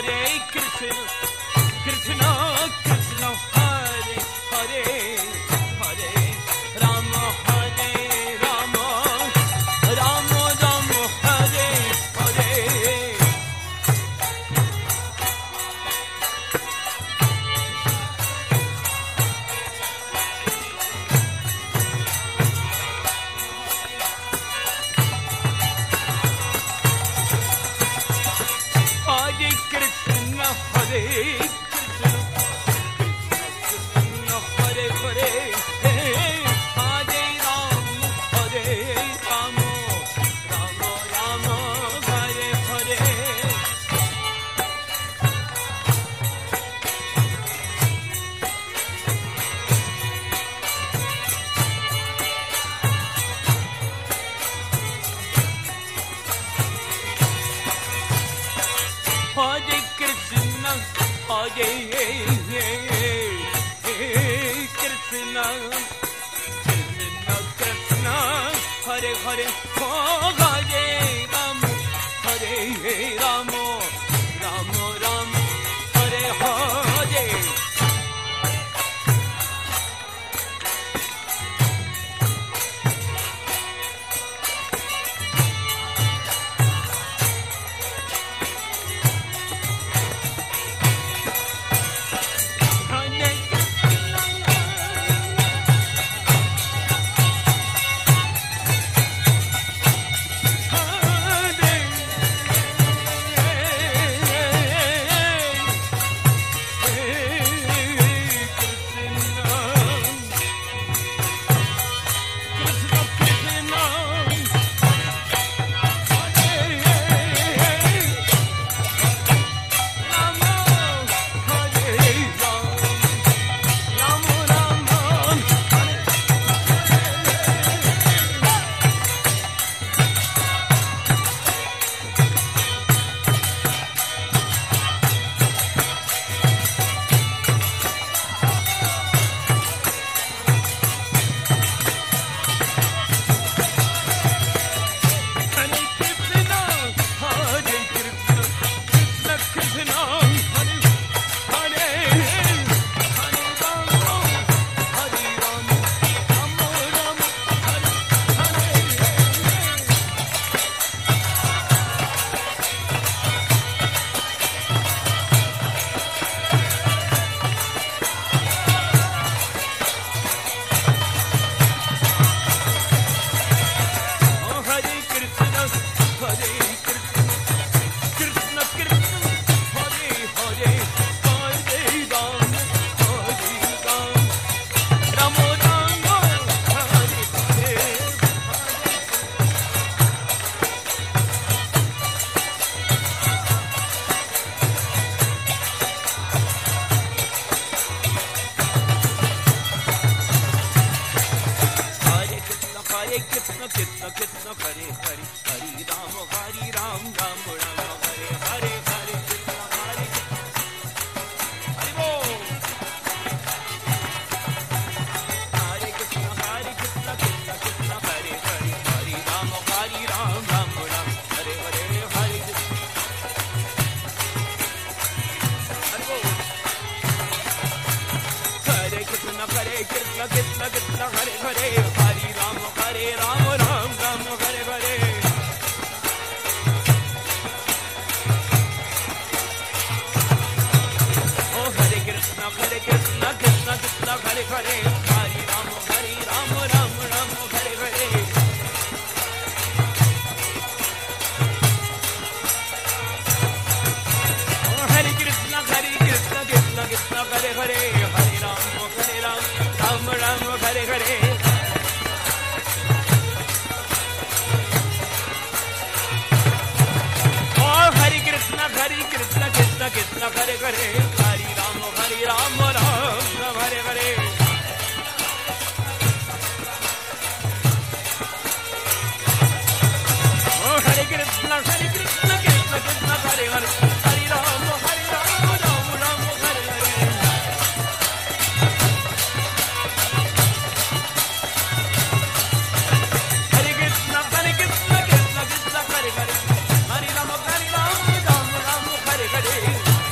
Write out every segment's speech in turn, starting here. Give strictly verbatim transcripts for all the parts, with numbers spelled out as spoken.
Hare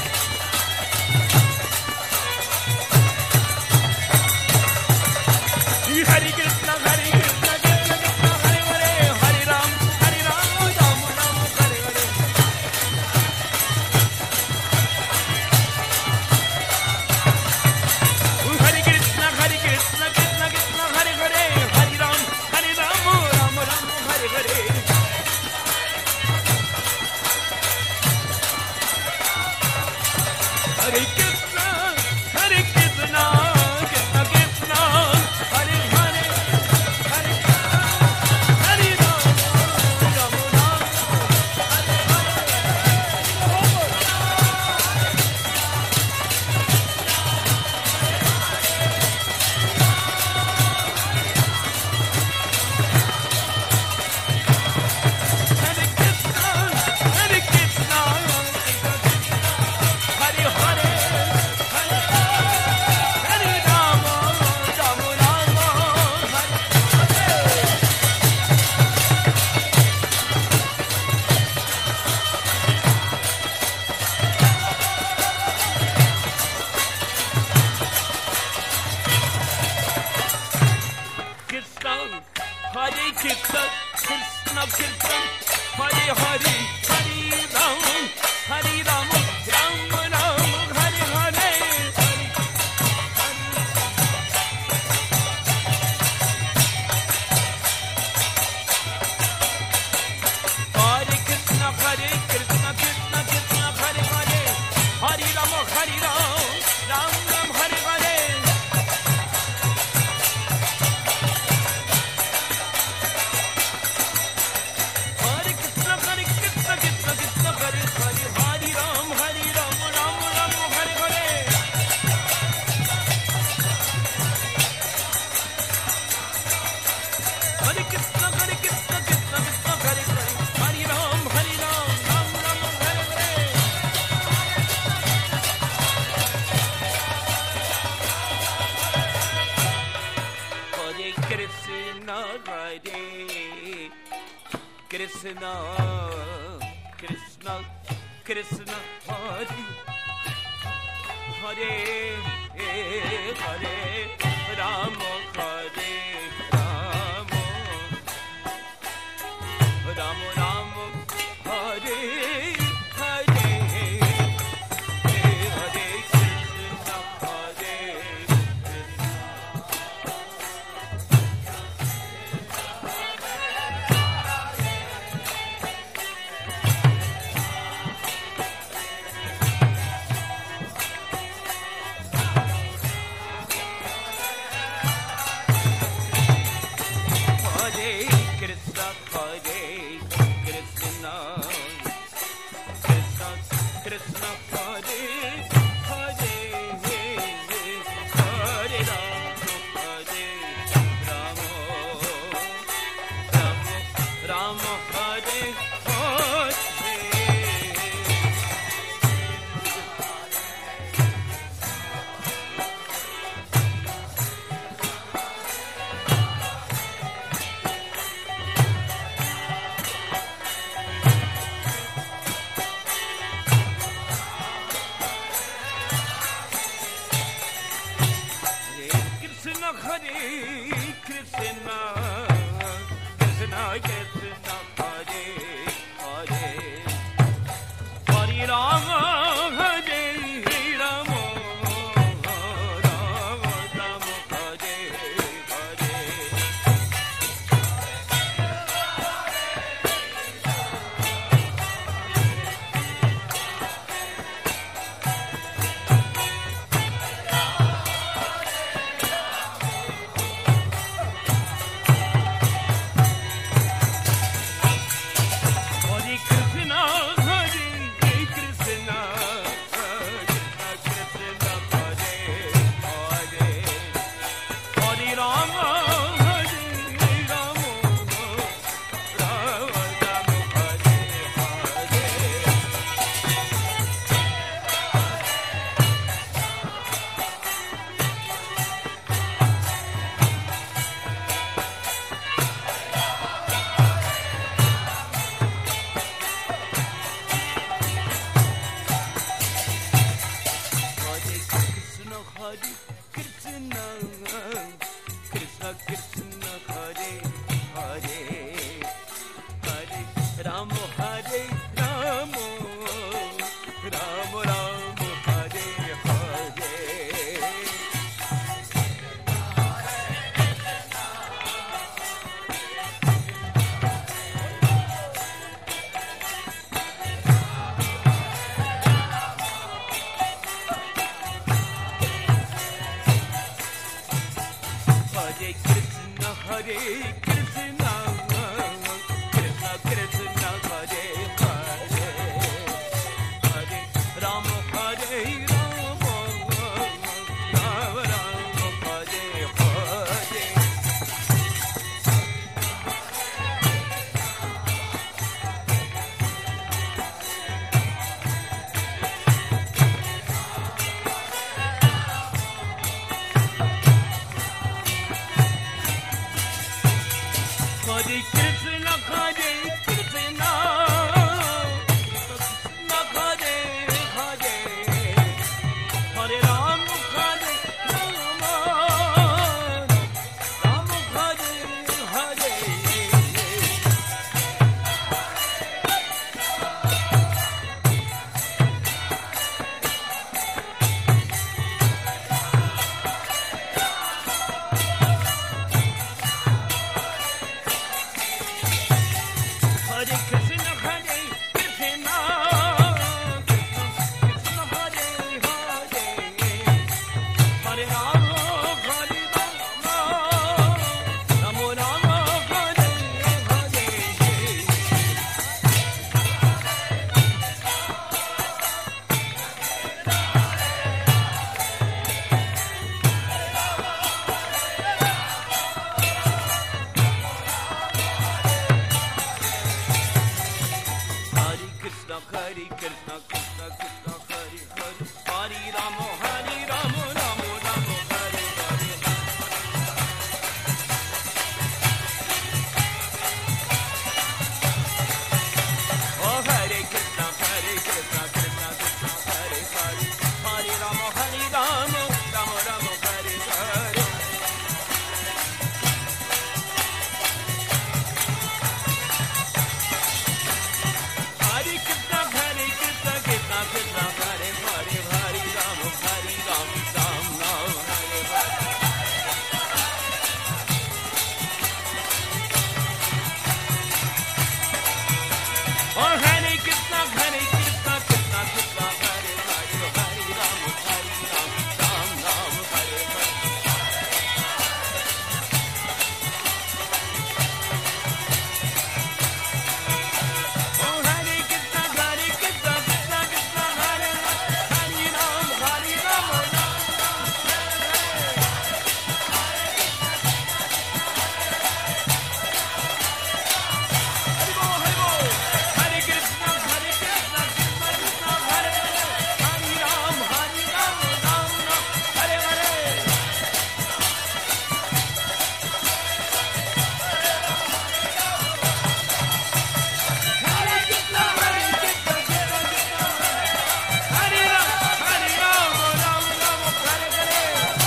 Hare Krishna Hare Krishna Krishna Krishna Hare Hare Hare Ram Hare Ram Ram Ram Hare Hare Hare Krishna Hare Krishna Krishna Krishna Hare Hare Hare Ram Hare Ram Ram Ram Hare Hare Hare Krishna Hare Krishna Krishna Krishna Hare Hare Hare Hare Ram Ram Ram Hare Hare Krishna Hare Krishna Hare Hare Hare Ram Ram Ram Hare Krishna Hare Krishna Krishna Krishna Hare Hare Hare Ram Hare Ram Ram Ram Hare Hare Hare Hare Krishna Hare Krishna Krishna Krishna Hare Hare Hare Ram Hare Ram Ram Ram Hare Hare Hare Krishna Hare Krishna Krishna Krishna Hare Hare Hare Ram Hare Ram Ram Ram Hare Hare Hare Krishna Hare Krishna Krishna Krishna Hare Hare Hare Ram Hare Ram Ram Ram Hare Hare Hare Krishna Hare Krishna Krishna Krishna Hare Hare Hare Ram Hare Ram Ram Ram Hare Hare Hare Krishna Hare Krishna Krishna Hare Hare Hare Ram Hare Ram Ram Ram Hare Hare Hare Krishna Hare Krishna Krishna Krishna Hare Hare Hare Ram Hare Ram Ram Ram Hare Hare Hare Krishna Hare Krishna Krishna Hare Hare Hare Ram Hare Ram Ram Hare Hare Hare Krishna Hare Krishna Krishna Krishna Hare Hare Hare Rama Hare Rama Rama Rama Hare Hare Hare Krishna Hare Krishna Krishna Krishna Hare Hare Hare Rama Hare Rama Rama Rama Hare Hare Oh Hare Krishna Hare Krishna Krishna Krishna Hare Hare Hare Rama Hare Rama Rama Rama Hare Hare Hare Krishna Hare Krishna Krishna Krishna Hare Hare Hare Rama Hare Rama Ram Ram Hare Hare Oh Hare Krishna Hare Krishna Krishna Krishna Hare Hare Hare Rama Hare Rama Ram Ram Hare Hare Oh Hare Krishna Hare Krishna Krishna Krishna Hare Hare Hare Rama Hare Rama Ram Ram Hare Hare Hare Bol Hare Krishna Hare Krishna Krishna Krishna Hare Hare Hare Rama Hare Rama Ram Ram Hare Hare Hare Krishna Hare Krishna Krishna Krishna Hare Rama Hare Rama Ram Ram Hare Hare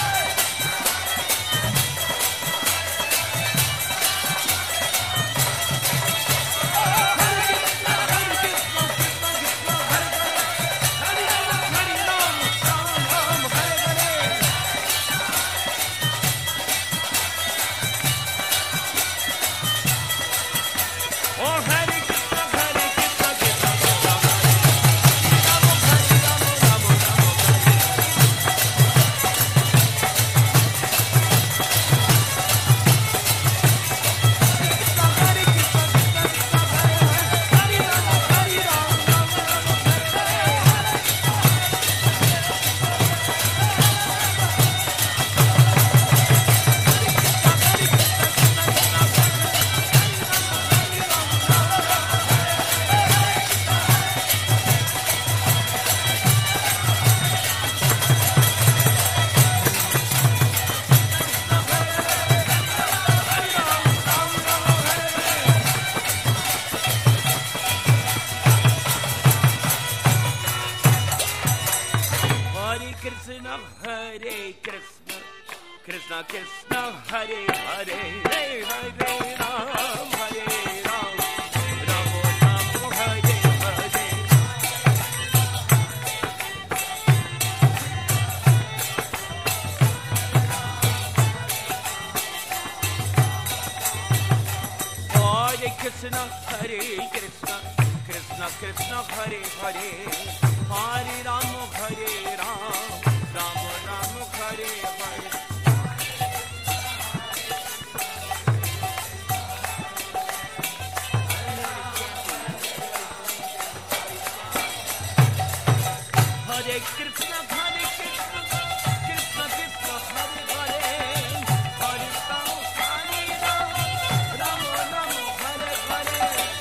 Oh Hare Krishna Hare Krishna Krishna Krishna Hare Rama Hare Rama Rama Rama Hare Hare Krishna Krishna Krishna Hare Hare Rama Hare Rama Rama Rama Hare Hare Krishna Krishna Krishna Hare Hare Hare Ram Hare Ram Ram Ram Hare Hare Hare Krishna Hare Krishna Krishna Krishna Hare Hare Hare Ram Hare Ram Ram Ram Hare Hare Hare Krishna Hare Krishna Krishna Krishna Hare Hare Hare Ram Hare Ram Ram Ram Hare Hare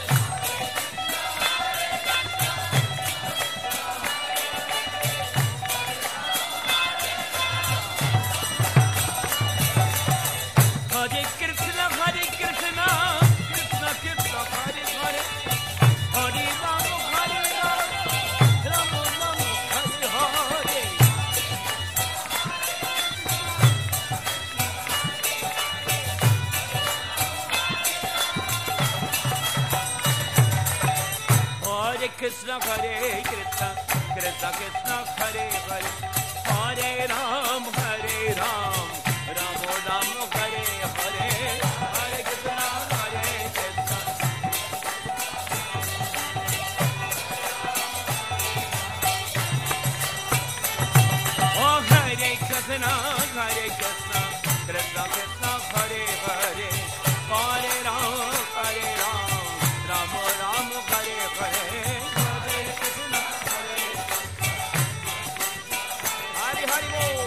Hare Krishna Hare Krishna Krishna Krishna Hare Hare Hare Ram Hare Ram Ram Ram Hare Hare Hare Krishna Hare Krishna Krishna Krishna Hare Hare Hare Ram Hare Ram Ram Ram Hare Hare Hare Krishna Hare Krishna Oh Hare Krishna Hare Krishna Krishna Krishna Hare Hare Hare Ram Hare Ram Ram Ram Hare Hare Hare Krishna Hare Hare Hare Bol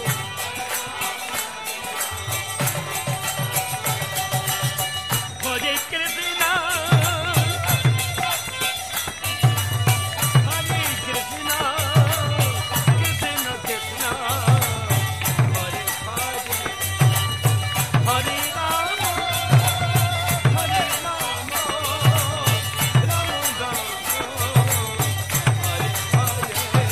Hare Krishna Hare Krishna Krishna Krishna Hare Hare Hare Ram Hare Ram Ram Ram Hare Hare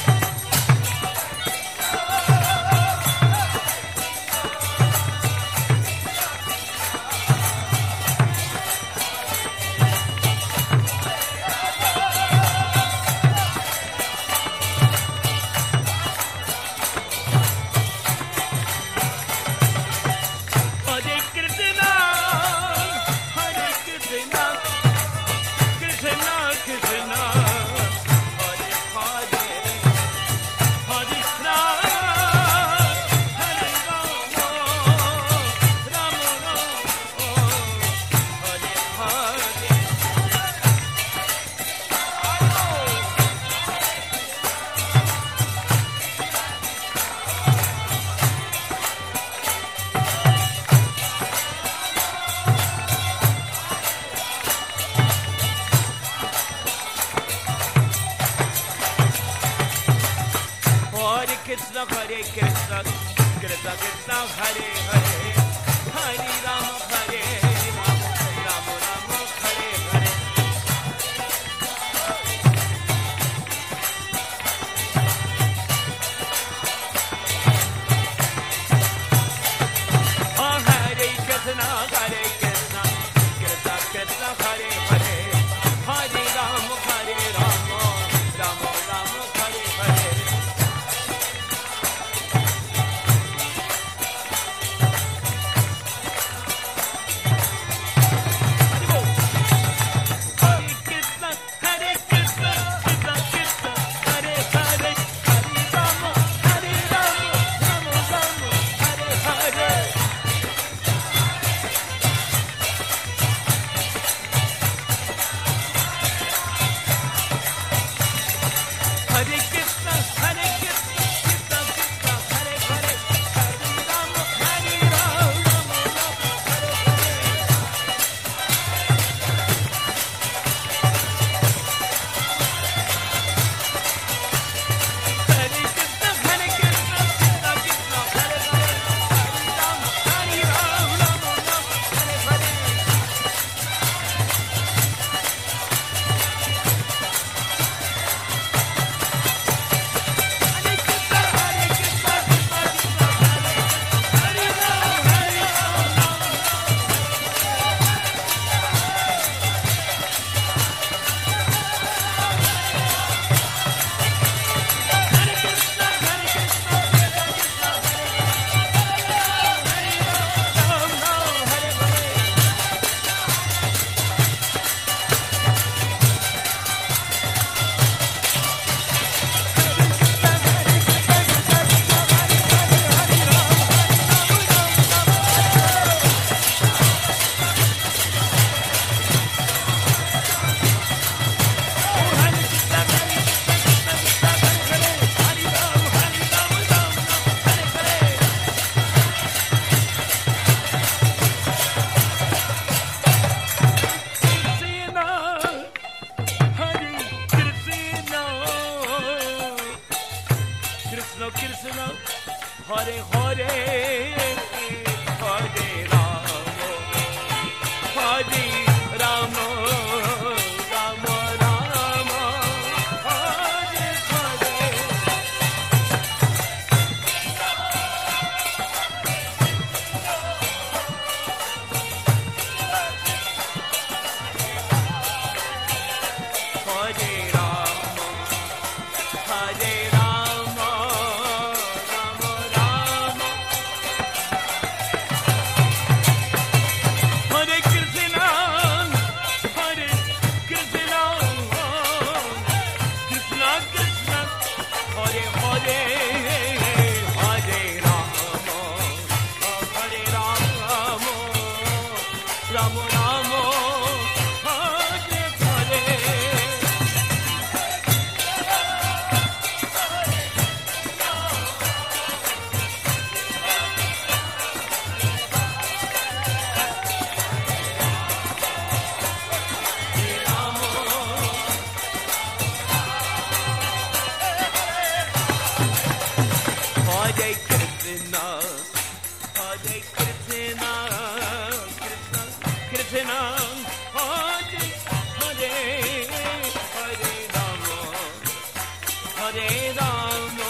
Hare Krishna Hare Krishna Krishna Krishna Hare Hare Hare Rama Hare Rama Rama Rama Hare Hare Hare Krishna Hare Krishna Krishna Krishna Hare Hare Hare Ram Hare Ram Ram Ram Hare Hare Oh Hare Krishna Hare Krishna Krishna Krishna Hare Hare Hare Ram Hare Ram Ram Ram Hare Hare Ram Ram Hare Hare Hare Krishna, Hare Krishna, Krishna Krishna, Hare Hare, Hare Rama, Hare Rama,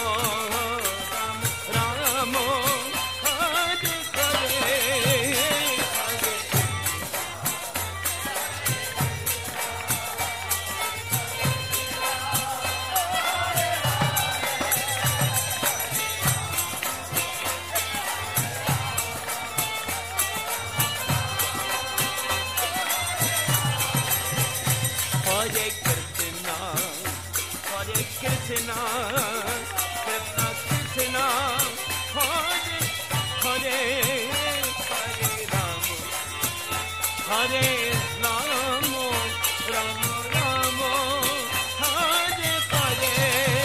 Rama Rama, Hare Hare, Hare Hare Krishna, Hare Krishna, Krishna Krishna, Hare Hare, Hare Rama, Hare Rama, Rama Rama, Hare Hare.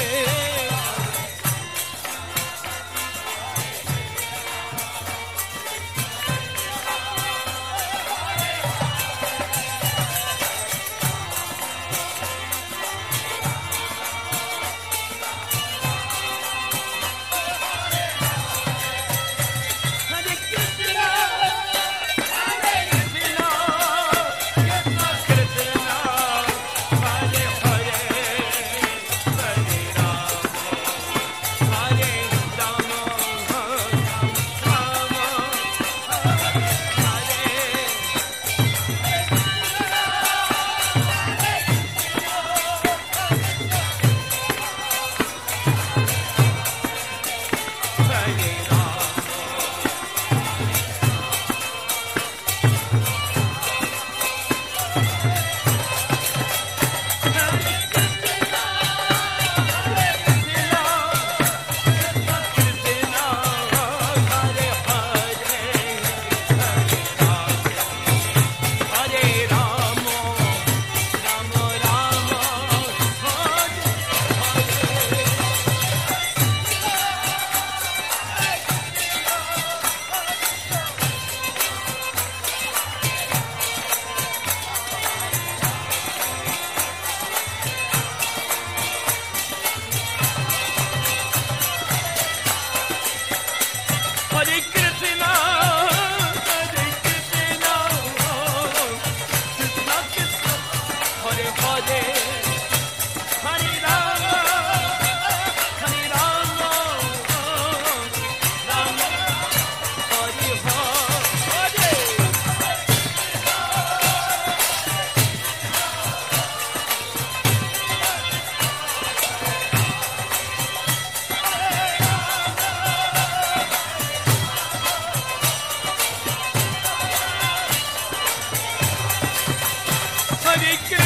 Hare Krishna, Hare Krishna, Krishna Krishna, Hare Hare, Hare Rama, Hare Rama, Rama Hare Rama. Hare Krishna, Hare Krishna, Krishna Krishna, Hare Hare, Hare Rama, Hare Rama, Rama Hare Hare. Hare Krishna.